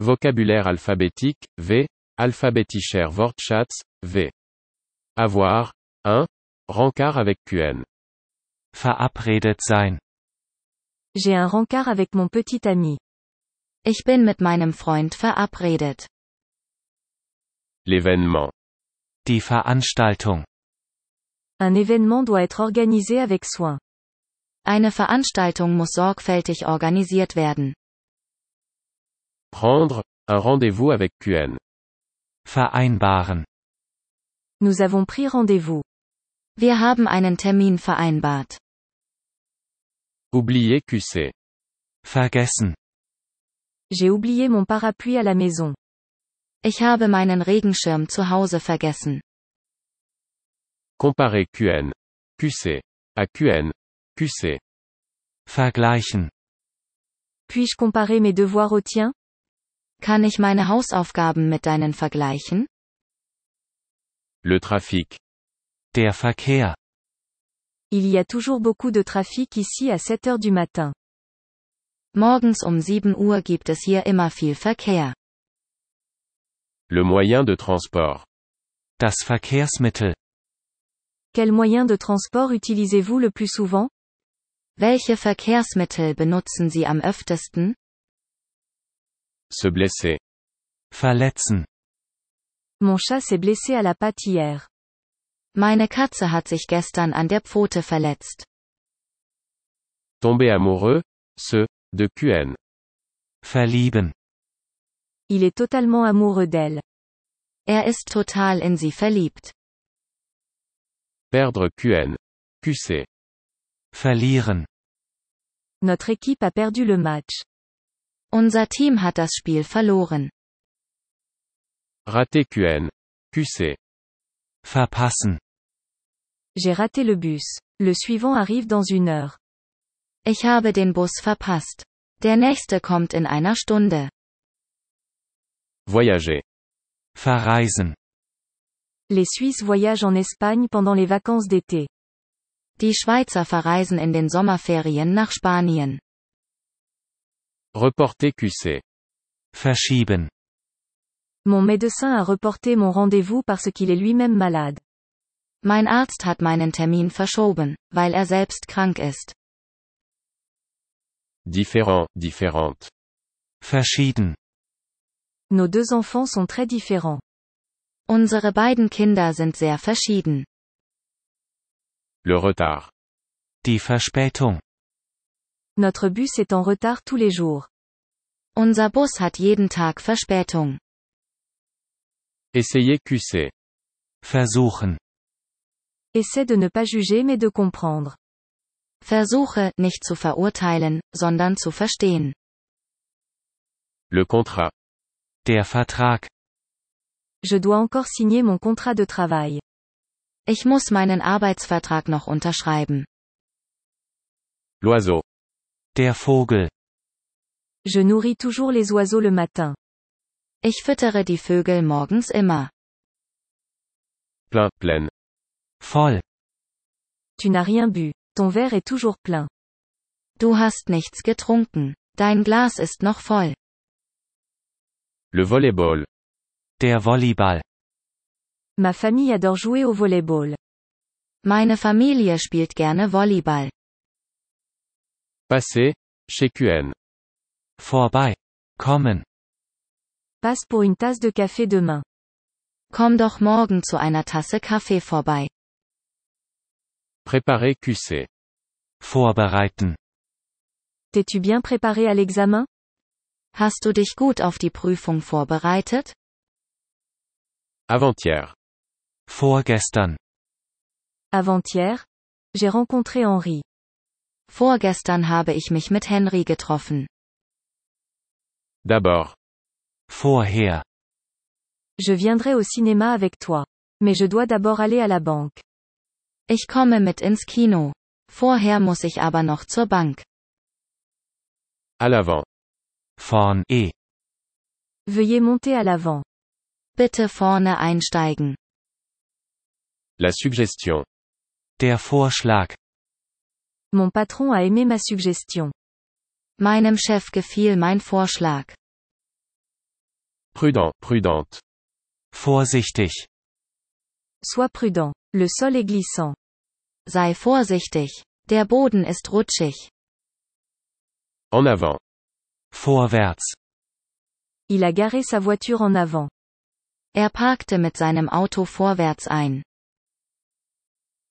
Vocabulaire alphabétique, V. Alphabätischer Wortschatz, V. Avoir, 1. Rencard avec QN. Verabredet sein. J'ai un rencard avec mon petit ami. Ich bin mit meinem Freund verabredet. L'événement. Die Veranstaltung. Un événement doit être organisé avec soin. Eine Veranstaltung muss sorgfältig organisiert werden. Prendre, un rendez-vous avec QN. Vereinbaren. Nous avons pris rendez-vous. Wir haben einen Termin vereinbart. Oublier QC. Vergessen. J'ai oublié mon parapluie à la maison. Ich habe meinen Regenschirm zu Hause vergessen. Comparer QN. QC. À QN. QC. Vergleichen. Puis-je comparer mes devoirs aux tiens? Kann ich meine Hausaufgaben mit deinen vergleichen? Le trafic. Der Verkehr. Il y a toujours beaucoup de trafic ici à 7 heures du matin. Morgens um 7 Uhr gibt es hier immer viel Verkehr. Le moyen de transport. Das Verkehrsmittel. Quel moyen de transport utilisez-vous le plus souvent? Welche Verkehrsmittel benutzen Sie am öftesten? Se blesser. Verletzen. Mon chat s'est blessé à la patte hier. Meine Katze hat sich gestern an der Pfote verletzt. Tomber amoureux, se, de QN. Verlieben. Il est totalement amoureux d'elle. Ist total in sie verliebt. Perdre QN. QC. Verlieren. Notre équipe a perdu le match. Unser Team hat das Spiel verloren. Rater QN. QC. Verpassen. J'ai raté le bus. Le suivant arrive dans 1 heure. Ich habe den Bus verpasst. Der nächste kommt in einer Stunde. Voyager. Verreisen. Les Suisses voyagent en Espagne pendant les vacances d'été. Die Schweizer verreisen in den Sommerferien nach Spanien. Reporter QC. Verschieben. Mon médecin a reporté mon rendez-vous parce qu'il est lui-même malade. Mein Arzt hat meinen Termin verschoben, weil er selbst krank ist. Différent, différente. Verschieden. Nos 2 enfants sont très différents. Unsere beiden Kinder sind sehr verschieden. Le retard. Die Verspätung. Notre bus est en retard tous les jours. Unser Bus hat jeden Tag Verspätung. Essayer QC. Versuchen. Essaie de ne pas juger mais de comprendre. Versuche, nicht zu verurteilen, sondern zu verstehen. Le contrat. Der Vertrag. Je dois encore signer mon contrat de travail. Ich muss meinen Arbeitsvertrag noch unterschreiben. L'oiseau. Der Vogel. Je nourris toujours les oiseaux le matin. Ich füttere die Vögel morgens immer. Plein, pleine. Voll. Tu n'as rien bu. Ton verre est toujours plein. Du hast nichts getrunken. Dein Glas ist noch voll. Le volleyball. Der Volleyball. Ma famille adore jouer au volleyball. Meine Familie spielt gerne Volleyball. Passer, chez QN. Vorbei. Kommen. Passe pour une tasse de café demain. Komm doch morgen zu einer Tasse Kaffee vorbei. Préparer QC. Vorbereiten. T'es-tu bien préparé à l'examen? Hast du dich gut auf die Prüfung vorbereitet? Avant-hier. Vorgestern. Avant-hier? J'ai rencontré Henri. Vorgestern habe ich mich mit Henry getroffen. D'abord. Vorher. Je viendrai au cinéma avec toi. Mais je dois d'abord aller à la banque. Ich komme mit ins Kino. Vorher muss ich aber noch zur Bank. À l'avant. Vorn. Veuillez monter à l'avant. Bitte vorne einsteigen. La suggestion. Der Vorschlag. Mon patron a aimé ma suggestion. Meinem Chef gefiel mein Vorschlag. Prudent, prudente. Vorsichtig. Sois prudent. Le sol est glissant. Sei vorsichtig. Der Boden ist rutschig. En avant. Vorwärts. Il a garé sa voiture en avant. Er parkte mit seinem Auto vorwärts ein.